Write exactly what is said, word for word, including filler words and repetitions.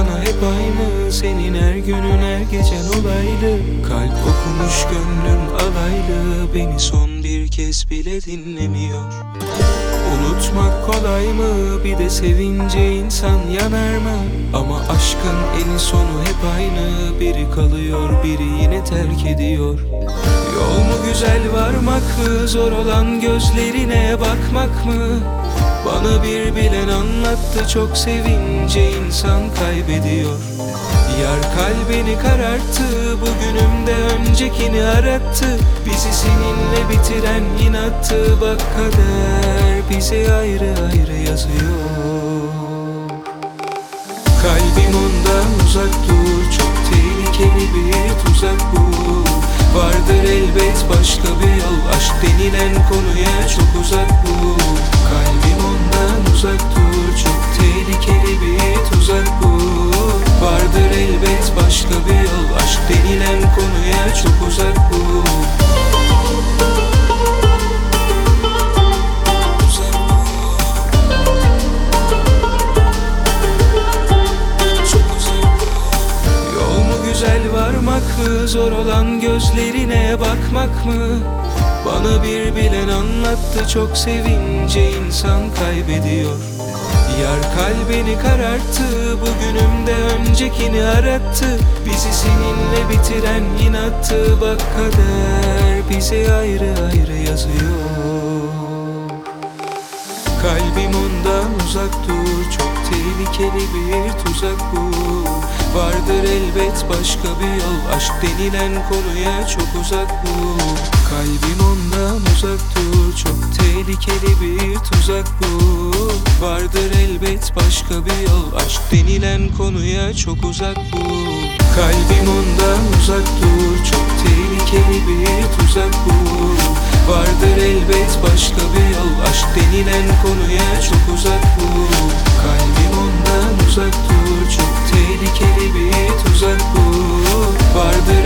sana hep aynı. Senin her günün her gecen olaylı. Kalp okumuş gönlüm alaylı. Beni son bir kez bile dinlemiyor. Unutmak kolay mı? Bir de sevince insan yanar mı? Ama aşkın eni sonu hep aynı. Biri kalıyor, biri yine terk ediyor. Yol mu güzel varmak mı? Zor olan gözlerine bakmak mı? Bana bir bilen anlattı, çok sevince insan kaybediyor. Yar kalbini kararttı, bugünümde öncekini arattı. Bizi seninle bitiren inattı. Bak kader bizi ayrı ayrı yazıyor. Kalbim ondan uzak dur, çok tehlikeli bir tuzak bu. Vardır elbet başka bir yol, aşk denilen konuya çok uzak bu. Kalbim ondan uzak dur, çok tehlikeli bir tuzak bu. Vardır elbet başka bir yol, aşk denilen konuya çok uzak bu. Varmak mı? Zor olan gözlerine bakmak mı? Bana bir bilen anlattı, çok sevince insan kaybediyor. Yar kalbini kararttı, bugünümde öncekini arattı. Bizi seninle bitiren inattı. Bak kader bizi ayrı ayrı yazıyor. Kalbim ondan uzak dur, çok tehlikeli bir tuzak bu. Vardır elbet başka bir yol, aşk denilen konuya çok uzak bu. Kalbim ondan uzak dur, çok tehlikeli bir tuzak bu. Vardır elbet başka bir yol, aşk denilen konuya çok uzak bu. Kalbim ondan uzak dur, çok tehlikeli bir tuzak bu. Vardır elbet başka bir yol, aşk denilen konuya çok uzak bu. Kalbim ondan uzak dur, çok tehlikeli bir tuzak bu. Vardır